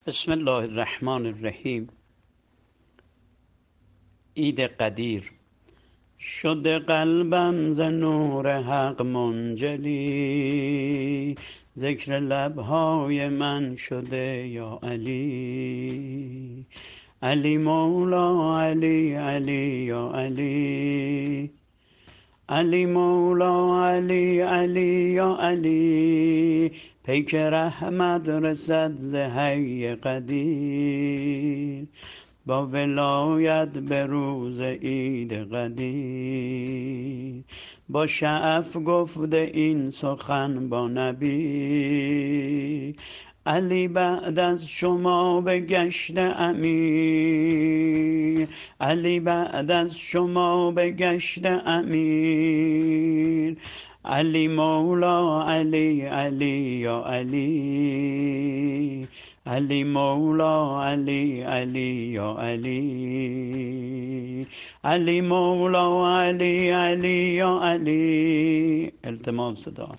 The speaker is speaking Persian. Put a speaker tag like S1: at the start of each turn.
S1: بسم الله الرحمن الرحیم. عید قدیر. شده قلبم ز نور حق منجلی، ذکر لبهای من شده یا علی. علی مولا علی علی یا علی، علی مولا علی علی یا علی. پیک رحمت رسد ز حی قدیر، با ولایت به روز عید قدیر. با شعف گفته این سخن با نبی، علی بعد از شما بگشت امیر. علی بعد از شما بگشت امیر. علی مولا علی علی یا علی، علی مولا علی علی یا علی، علی مولا علی علی یا علی. التماس دار.